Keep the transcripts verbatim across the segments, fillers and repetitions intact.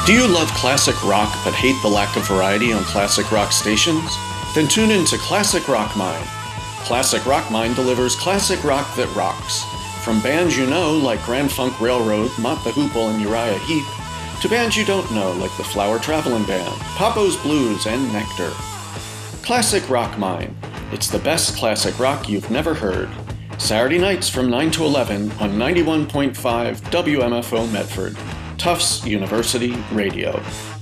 Do you love classic rock but hate the lack of variety on classic rock stations? Then tune in to Classic Rock Mind. Classic Rock Mind delivers classic rock that rocks. From bands you know like Grand Funk Railroad, Mott the Hoople, and Uriah Heep, to bands you don't know like the Flower Traveling Band, Papo's Blues, and Nectar. Classic Rock Mind. It's the best classic rock you've never heard. Saturday nights from nine to eleven on ninety-one point five W M F O Medford. Tufts University Radio.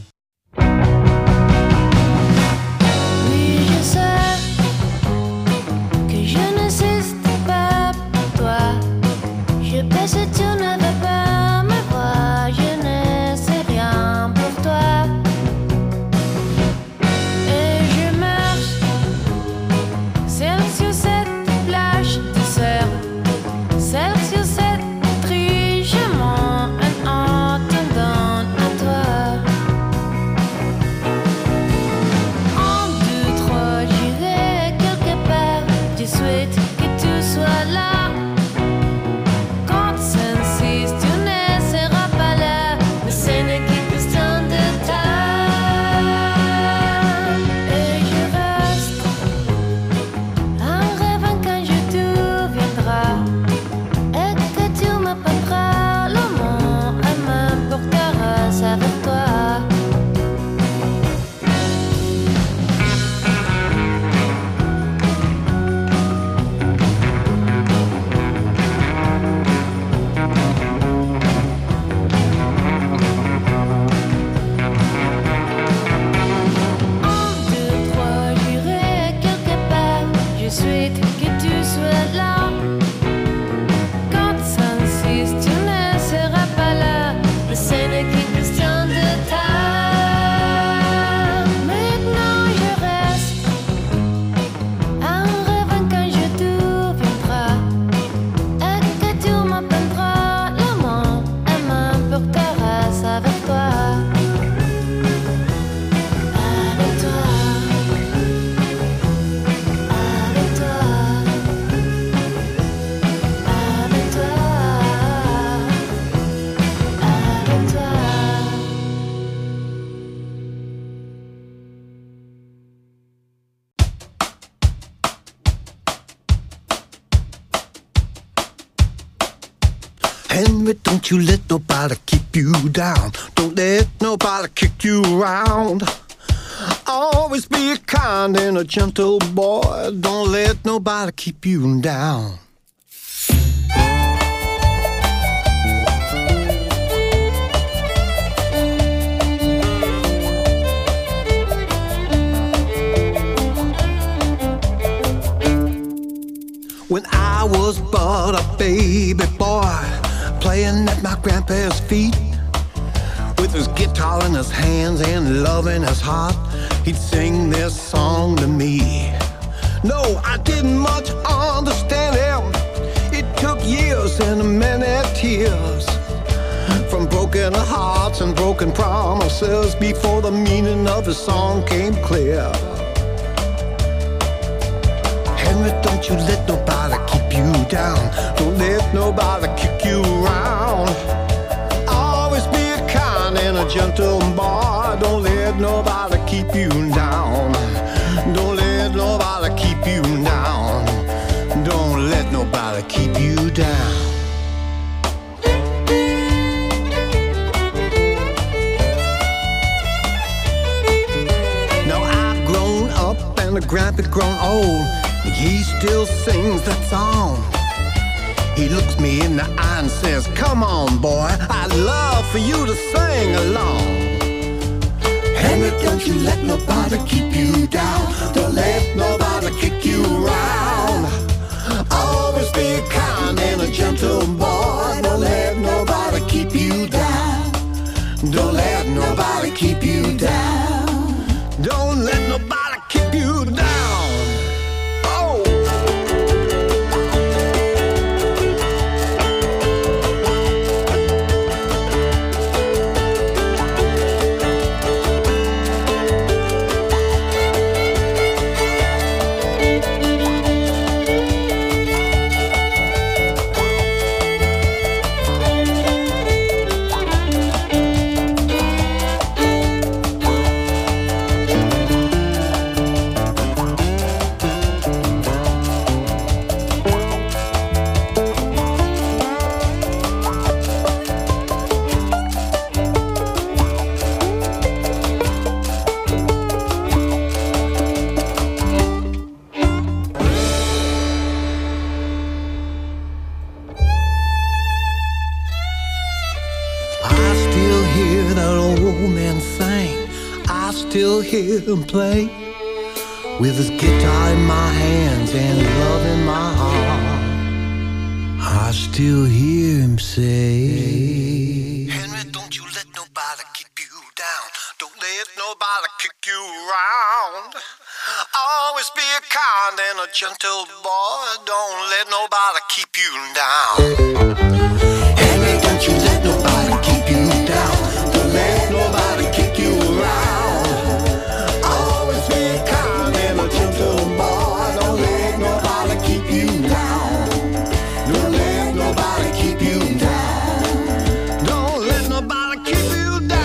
Henry, don't you let nobody keep you down. Don't let nobody kick you around. Always be a kind and a gentle boy. Don't let nobody keep you down. When I was but a baby boy, playing at my grandpa's feet, with his guitar in his hands and love in his heart, he'd sing this song to me. No, I didn't much understand him. It took years and many tears, from broken hearts and broken promises, before the meaning of his song came clear. Henry, don't you let nobody keep you down. Don't let nobody kick you around. Always be a kind and a gentle boy. Don't let nobody keep you down. Don't let nobody keep you down. Don't let nobody keep you down. Now I've grown up and the grandpa's grown old. He still sings that song. He looks me in the eye and says, come on, boy, I'd love for you to sing along. Henry, don't you let nobody keep you down. Don't let nobody kick you around. Always be kind and a gentle boy. Don't let nobody keep you down. Don't let nobody keep you down. Don't let nobody keep you down. old man sang, I still hear him play. With his guitar in my hands and love in my heart, I still hear him say, Henry, don't you let nobody keep you down. Don't let nobody kick you around. Always be a kind and a gentle boy. Don't let nobody keep you down. Henry, don't you let nobody keep you down. Don't let nobody kick you around. Always be a kind and a gentle boy. Don't let nobody keep you down. Don't let nobody keep you down. Don't let nobody keep you down.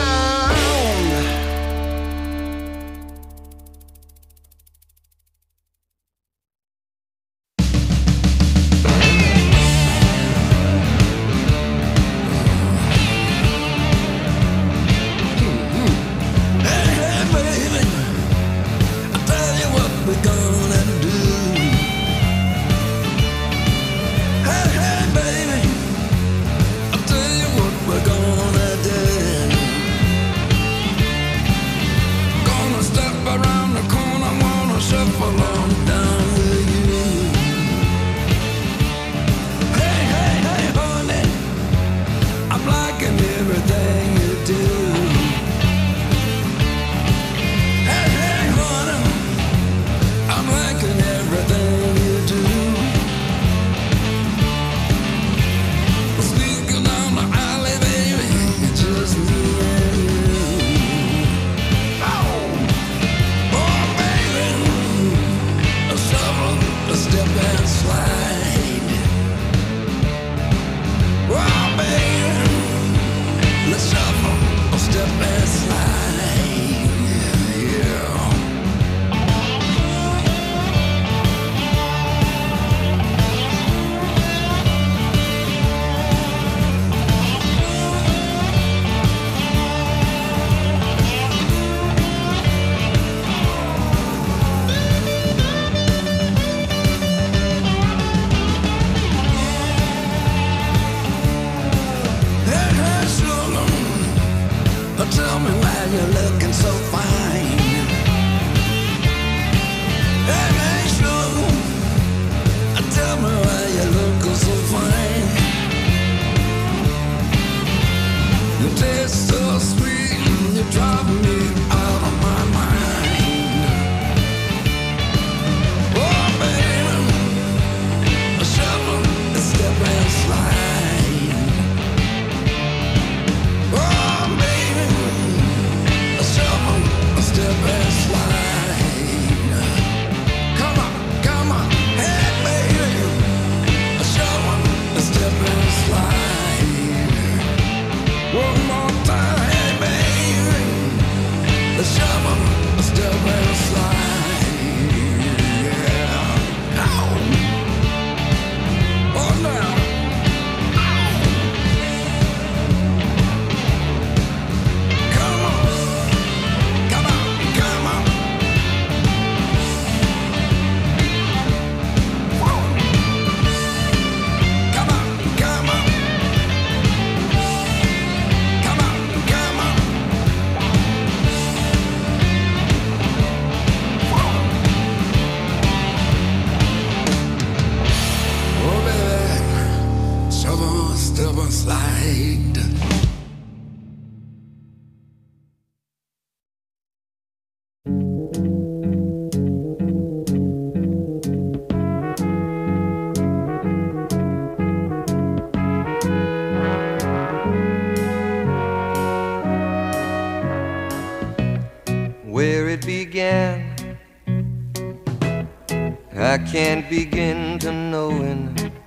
I can't begin to knowing,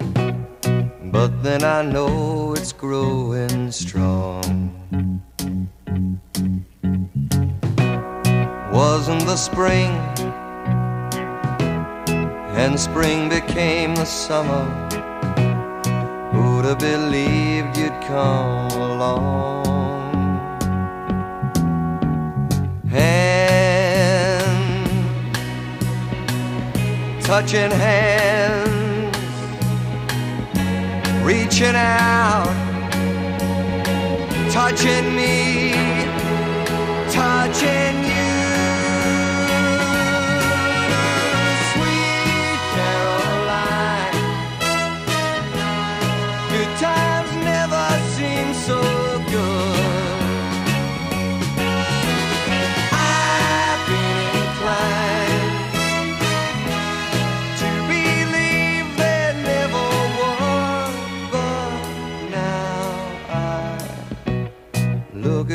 but then I know it's growing strong. Wasn't the spring, and spring became the summer. Who'd have believed you'd come along? Touching hands, reaching out, touching me,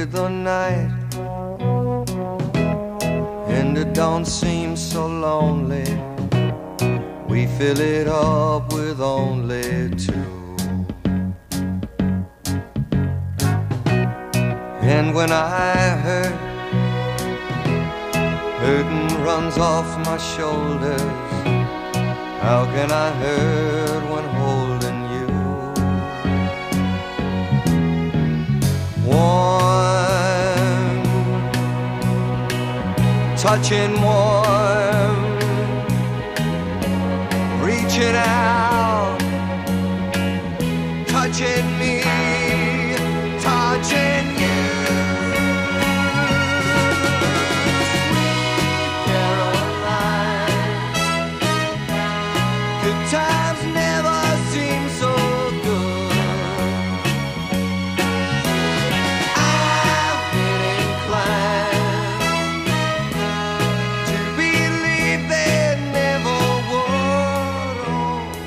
with the night, and it don't seem so lonely. We fill it up with only two. And when I hurt, hurting runs off my shoulders. How can I hurt when holding you? Warm, touching warm, reaching out, touching me, touching you. Times never seem so good. I've been inclined to believe they never would. Oh,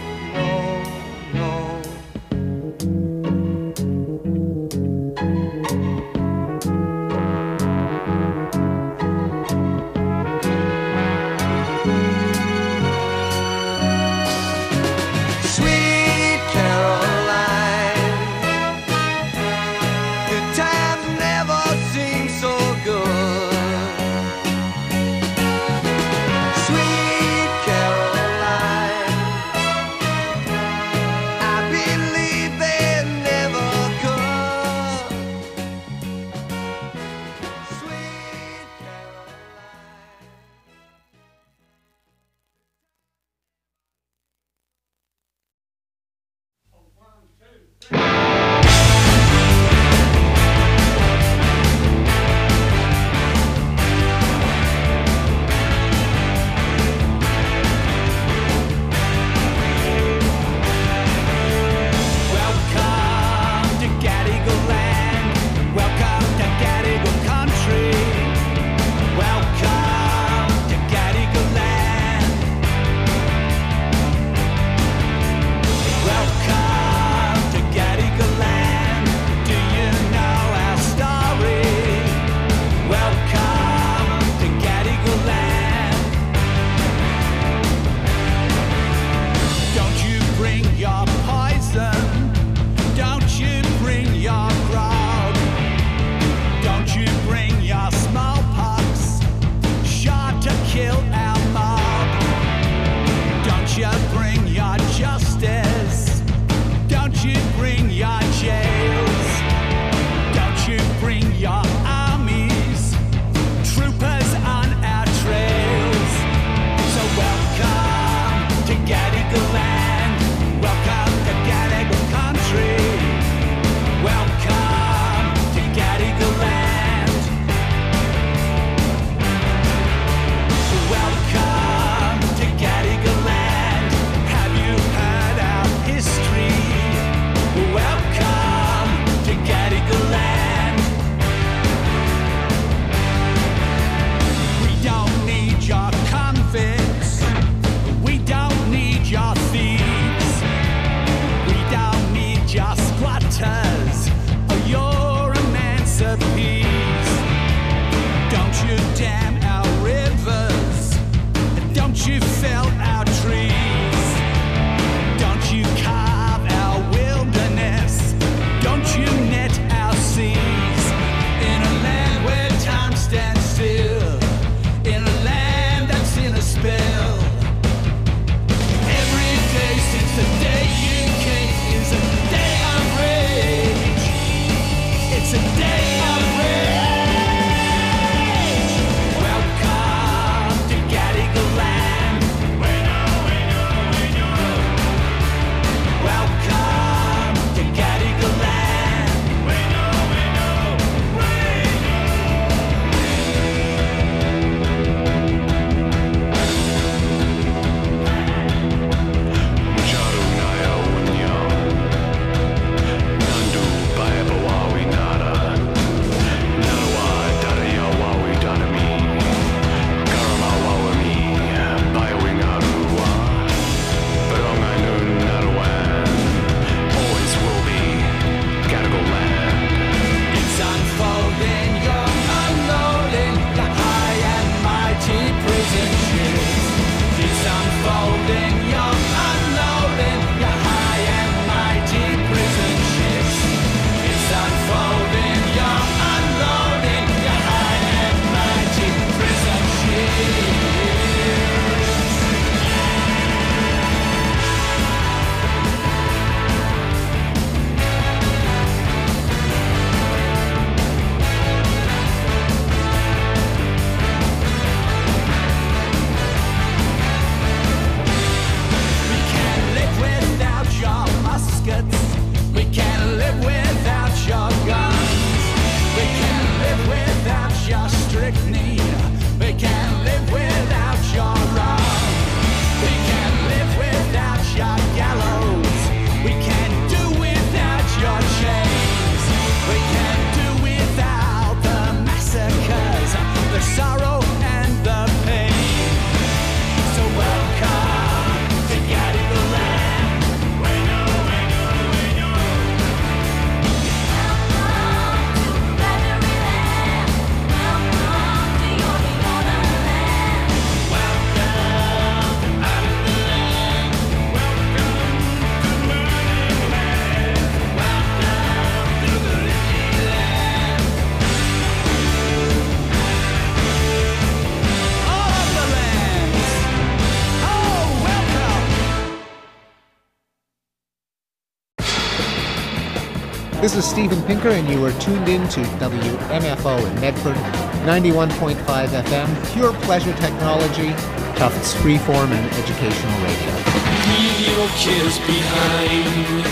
This is Steven Pinker, and you are tuned in to W M F O in Medford, ninety-one point five F M, pure pleasure technology, Tufts freeform and educational radio. Leave your cares behind.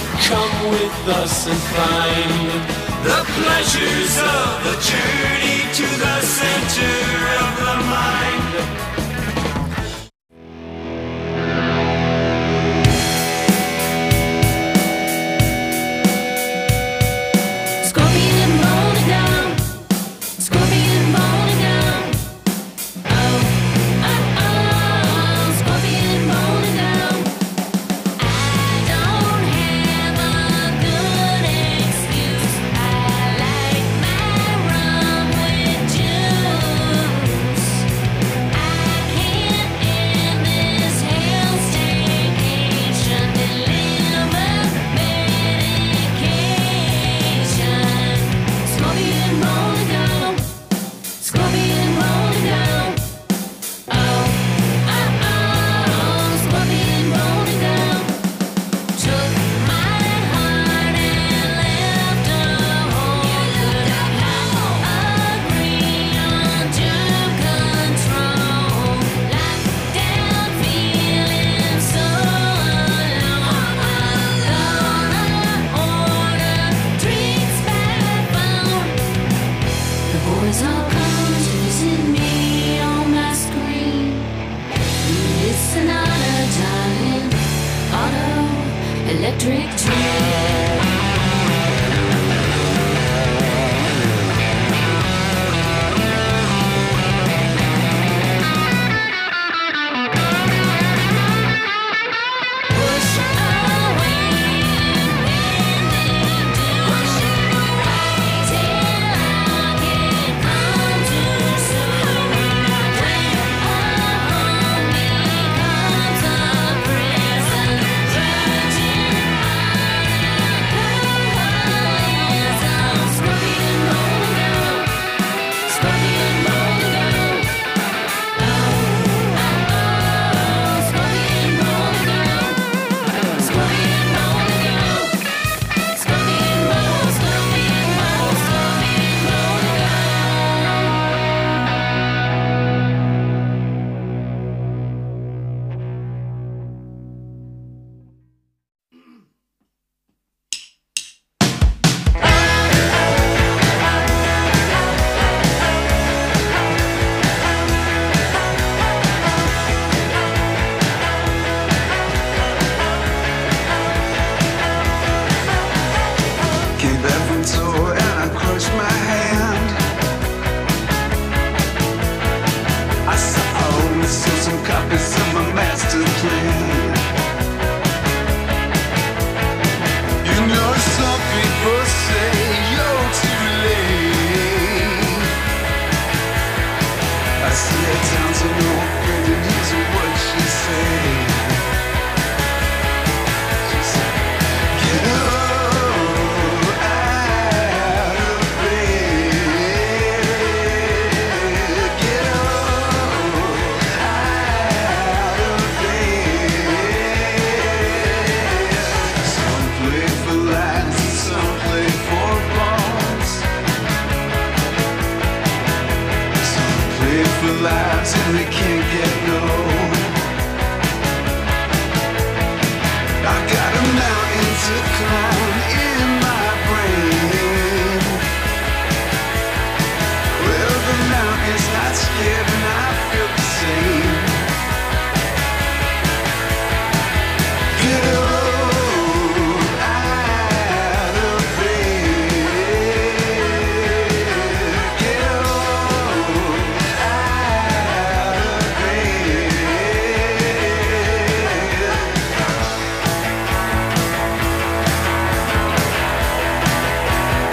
Come with us and find the pleasures of the journey to the center of the mind.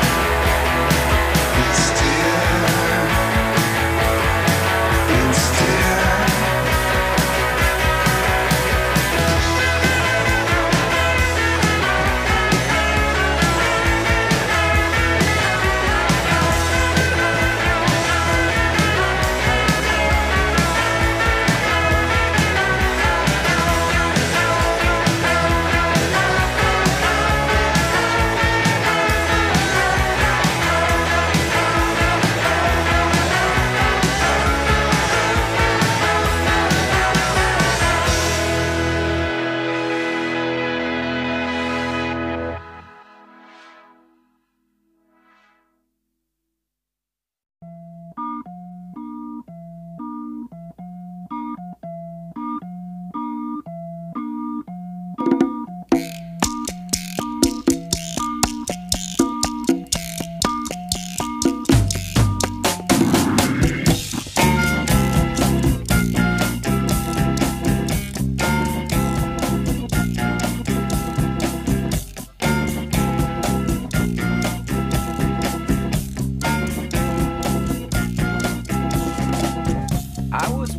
Still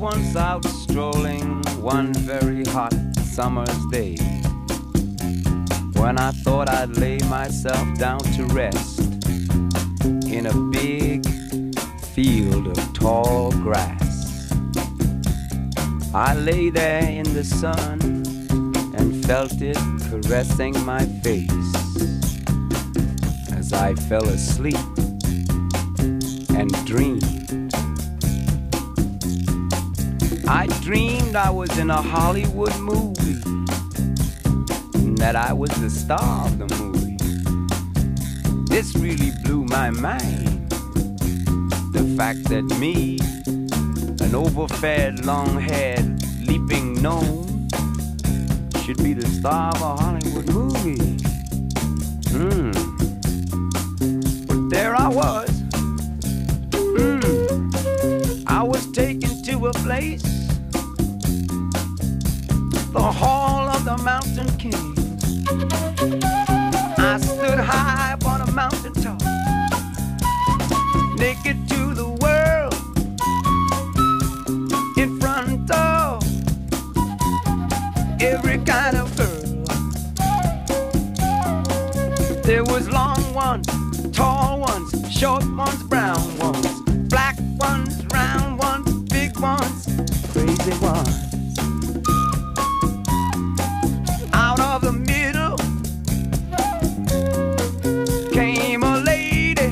once out strolling one very hot summer's day, when I thought I'd lay myself down to rest in a big field of tall grass. I lay there in the sun and felt it caressing my face as I fell asleep and dreamed. I dreamed I was in a Hollywood movie, and that I was the star of the movie. This really blew my mind, the fact that me, an overfed, long-haired, leaping gnome, should be the star of a Hollywood movie. Hmm. But there I was. Hmm. I was taken to a place, the Hall of the Mountain King. I stood high upon a mountain top, naked to the world, in front of every kind of girl. There was long ones, tall ones, short ones, brown ones, black ones, round ones, big ones, crazy ones. Out of the middle came a lady.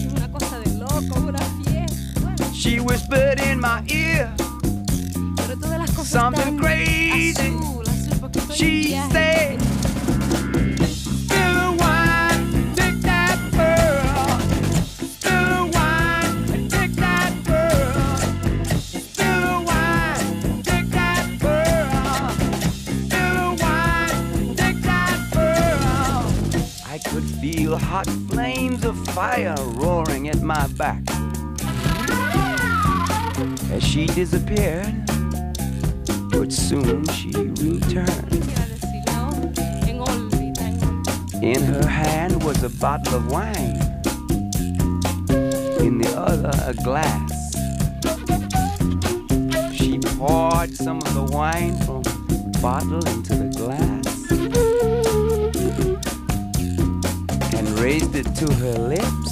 She whispered in my ear something crazy. She said, "Spill the wine, take that pearl. Spill the wine, take that pearl. Spill the wine, take that pearl. Spill the wine, take that pearl." I could feel hot flames of fire roaring at my back as she disappeared, but soon she returned. In her hand was a bottle of wine, in the other a glass. She poured some of the wine from the bottle into the glass and raised it to her lips.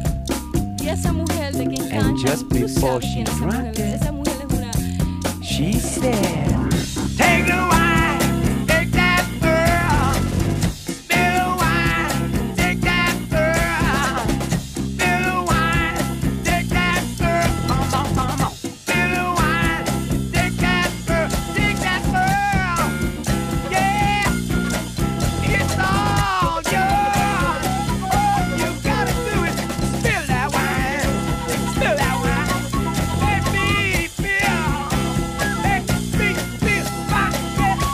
And just before she drank it, she said, "Take the wine, take that pearl. Spill the wine, take that pearl. Spill the wine, take that pearl. Come on, come on. Spill the wine, take that pearl, take that pearl. Yeah, it's all yours. You gotta do it. Spill that wine, spill that wine. Let me feel, let me feel my best.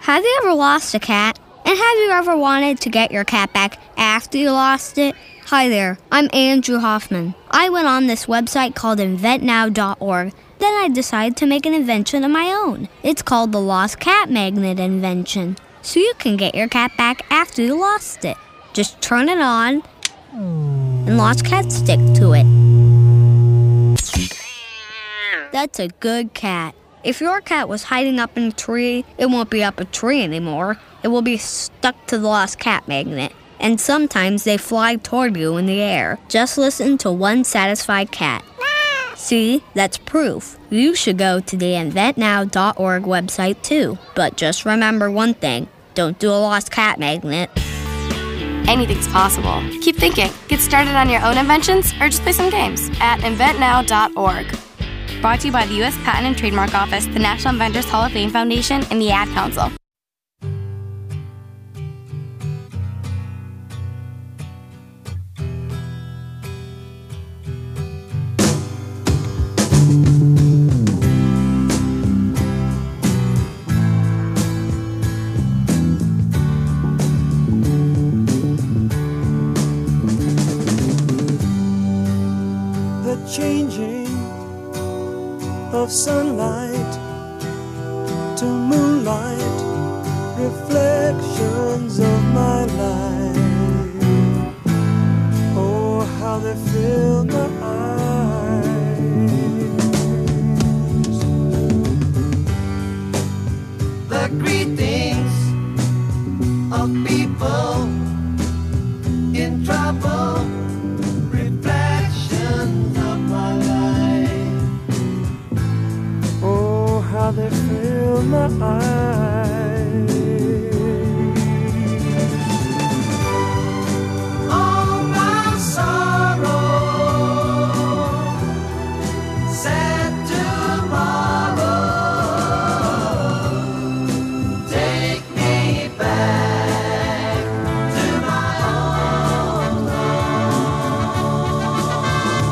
Have you ever lost a cat? And have you ever wanted to get your cat back after you lost it? Hi there, I'm Andrew Hoffman. I went on this website called invent now dot org. Then I decided to make an invention of my own. It's called the Lost Cat Magnet invention. So you can get your cat back after you lost it. Just turn it on, and lost cats stick to it. That's a good cat. If your cat was hiding up in a tree, it won't be up a tree anymore. It will be stuck to the lost cat magnet. And sometimes they fly toward you in the air. Just listen to one satisfied cat. See, that's proof. You should go to the invent now dot org website too. But just remember one thing. Don't do a lost cat magnet. Anything's possible. Keep thinking. Get started on your own inventions or just play some games at invent now dot org. Brought to you by the U S Patent and Trademark Office, the National Inventors Hall of Fame Foundation, and the Ad Council. The changing of sunlight to moonlight, reflections of my life. Oh, how they fill my eyes. The greetings of people in trouble, reflections of my life. Oh, how they fill my eyes. All my sorrow, sad tomorrow, take me back to my own home.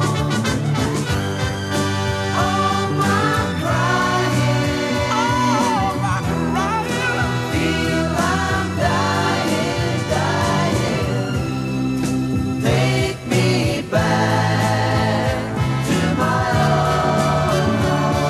All my crying, all my crying, feel I'm dying, dying. Take me back to my own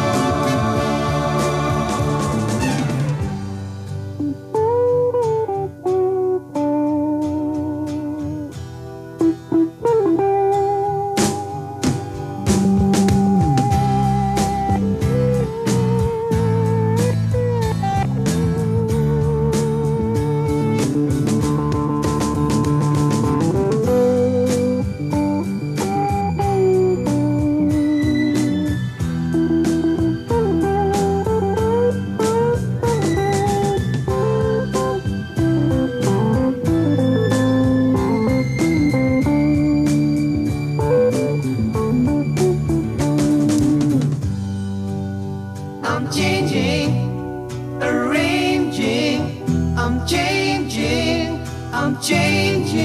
I'm changing, arranging, I'm changing, I'm changing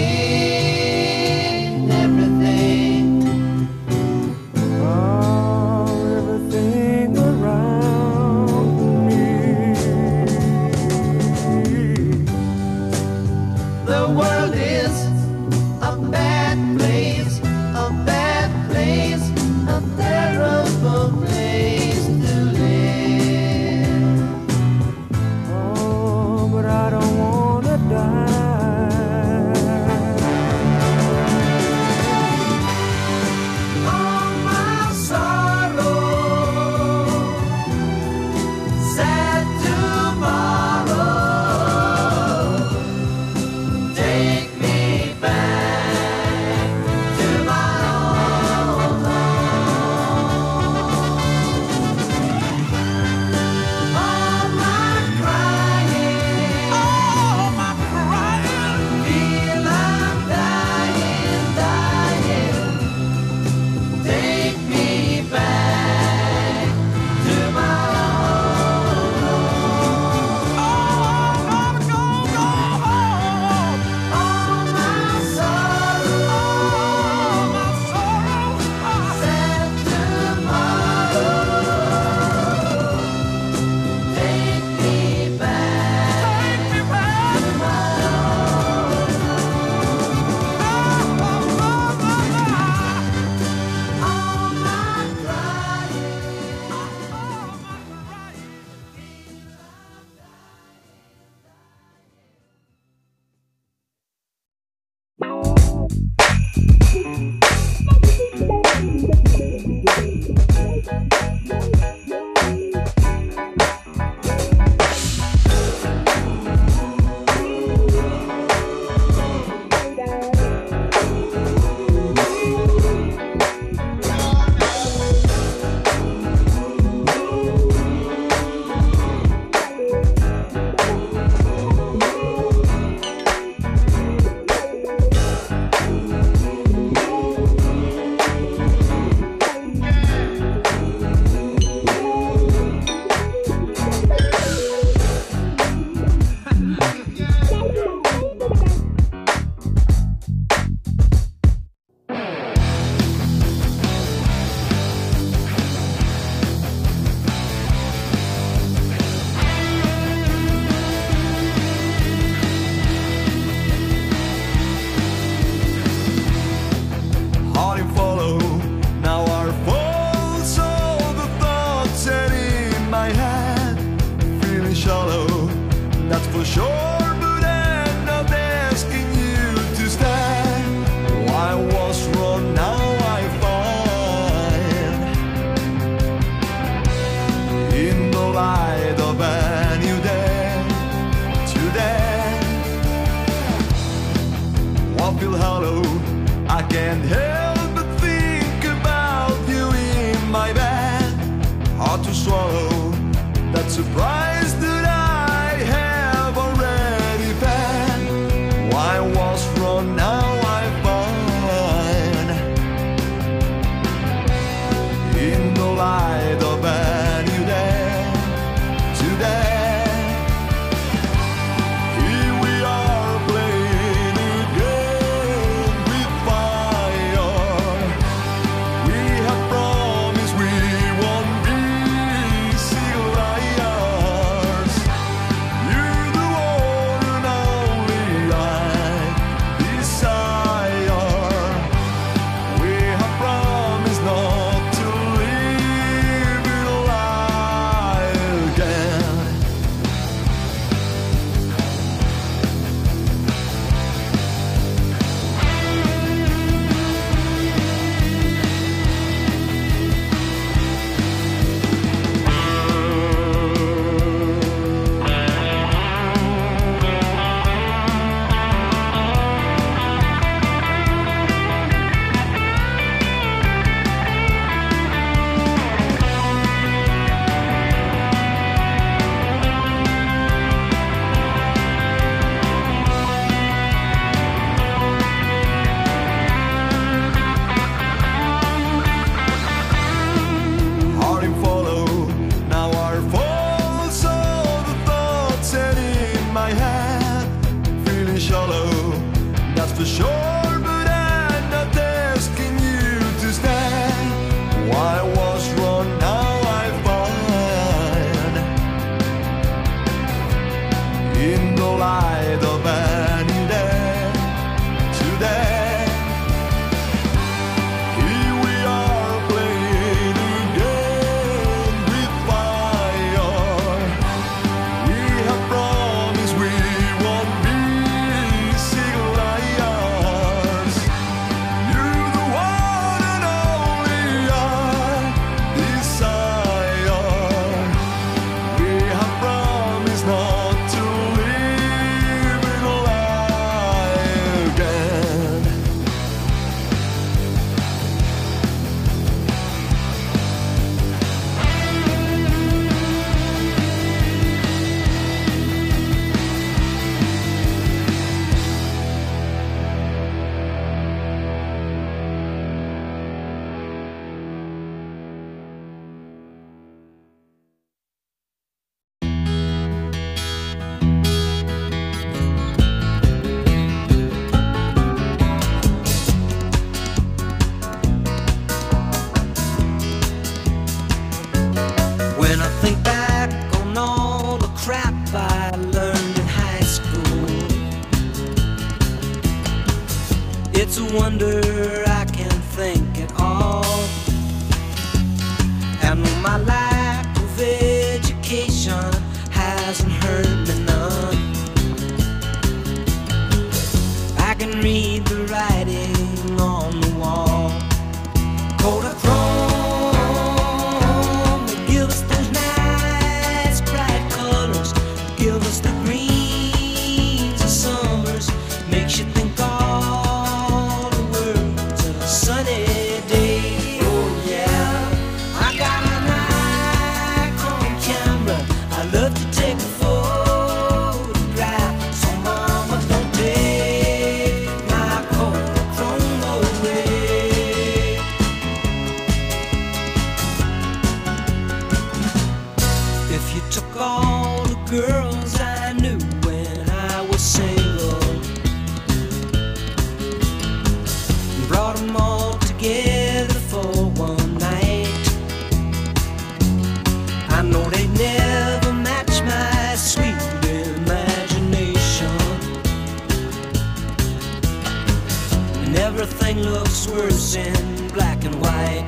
everything. Oh, everything around me. The world is a bad place, a bad place, a terrible place to live. Oh, but I don't wanna die. surprise that I have already paid. Why was wrong, now I find. In the light of a new day, today, here we are playing again with fire. We have promised we won't be single liars. You're the one and only I desire. We have promised not to live in a lie again. Hard and follow, now our faults all the thoughts set in my head. Feeling shallow, that's for sure, but I'm not asking you to stay. Why was wrong, now I find. In the light of a new day, today, here we are playing again with fire. We have promised we won't be single liars. You're the one and only I desire. We have promised not to live in a lie again. When I think back on all the crap I learned in high school, it's a wonder I can think at all. And my lack of education hasn't hurt me none. I can read the writing on the wall. Kodachrome, they give us those nice bright colors, give us the greens of summers, makes you think all the world's a sunny day. Oh yeah, I got a Nikon camera, I love to take a photograph, so mama don't take my Kodachrome away. If you took all the girls I knew when I was single and brought them all together for one night, I know they'd never match my sweet imagination. And everything looks worse in black and white.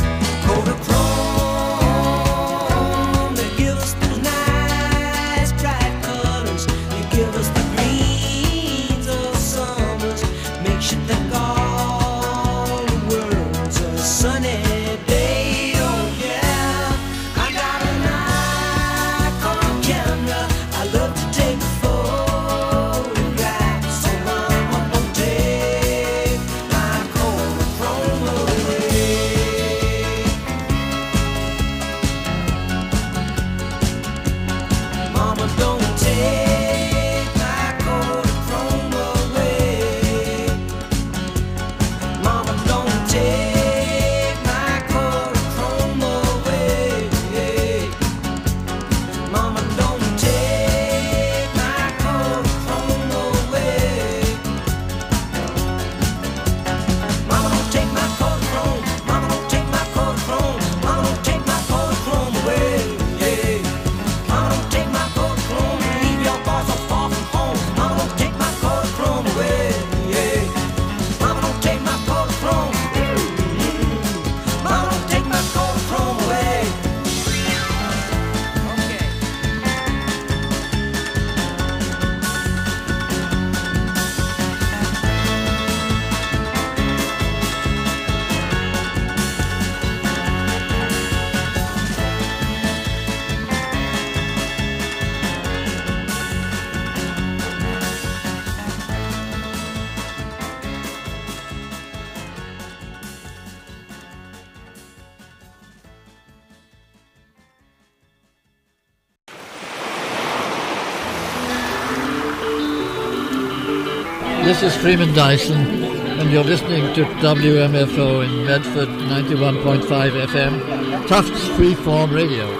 Kodachrome, they give us those nice bright colors, they give us the greens of summers, makes you think all the world's a sunny day. Oh yeah, I got a Nikon camera, I love to take a photograph, so mama don't take my Kodachrome away. This is Freeman Dyson, and you're listening to W M F O in Medford, ninety-one point five F M, Tufts Freeform Radio.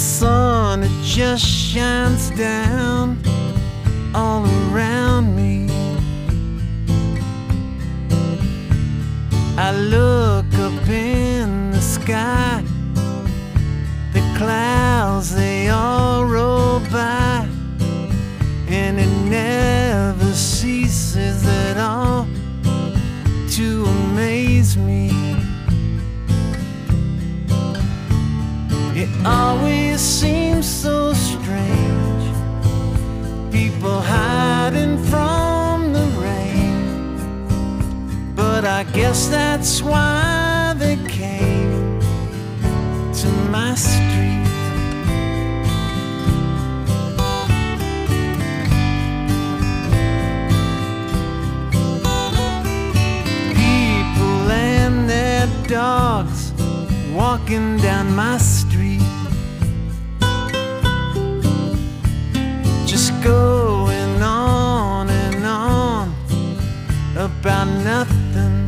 sun, it just shines down all around me. I look up in the sky, the clouds, they all roll by, and it never ceases at all to amaze me. It always seems so strange, people hiding from the rain, but I guess that's why they came to my street. People and their dogs walking down my street, just going on and on about nothing,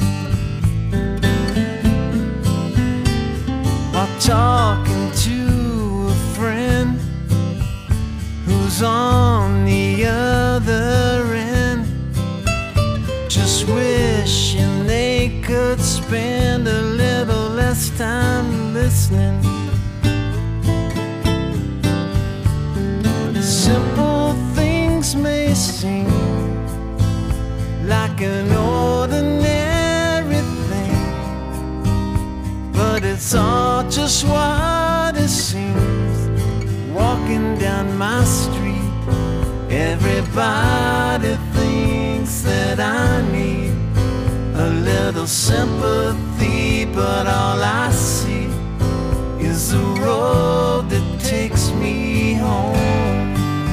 while talking to a friend who's on the other end, just wishing they could spend a little less time listening. Simple things may seem like an ordinary thing, but it's all just what it seems. Walking down my street, everybody thinks that I need a little sympathy, but all I see is the road that takes me home.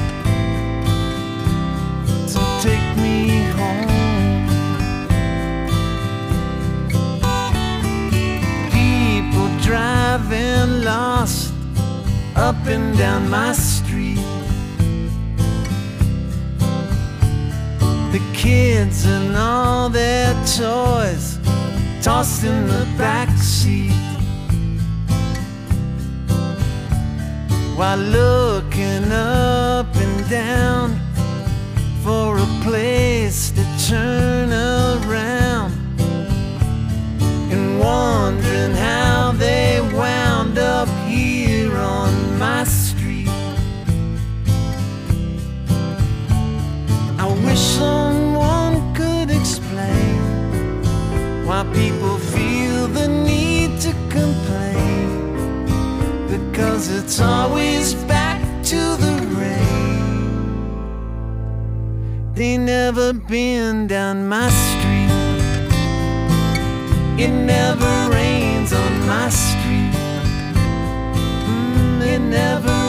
So take me home. People driving lost up and down my street, the kids and all their toys tossed in the back seat, while looking up and down for a place to turn around, and wondering how they wound up here on my street. I wish someone could explain why people feel the need to complain, because it's always back to the rain. They never been down my street, it never rains on my street, mm, it never